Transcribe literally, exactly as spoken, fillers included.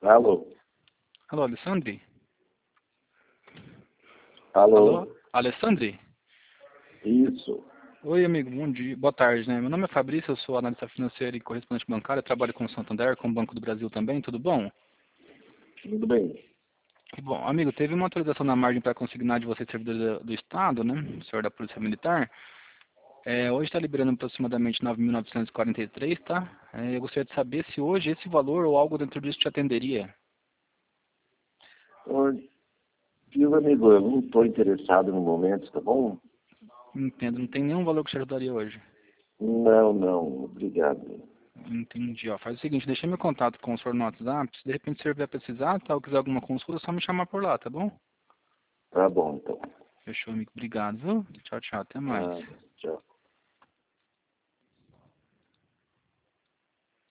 Alô? Alô, Alessandri? Alô? Alô, Alessandri? Isso. Oi, amigo, bom dia, boa tarde, né? Meu nome é Fabrício, eu sou analista financeiro e correspondente bancário, eu trabalho com o Santander, com o Banco do Brasil também, tudo bom? Tudo bem. Bom, amigo, teve uma atualização na margem para consignar de vocês, servidores do, do Estado, né? O senhor da Polícia Militar. É, hoje está liberando aproximadamente nove mil novecentos e quarenta e três, tá? É, eu gostaria de saber se hoje esse valor ou algo dentro disso te atenderia. Ô, Viu, amigo, eu não estou interessado no momento, tá bom? Entendo, não tem nenhum valor que te ajudaria hoje. Não, não, obrigado. Entendi, ó. Faz o seguinte, deixa meu contato com o senhor no WhatsApp. Se de repente o senhor vier precisar, tá, ou quiser alguma consulta, é só me chamar por lá, tá bom? Tá bom, então. Fechou, amigo. Obrigado, viu? Tchau, tchau. Até mais. Ah, tchau.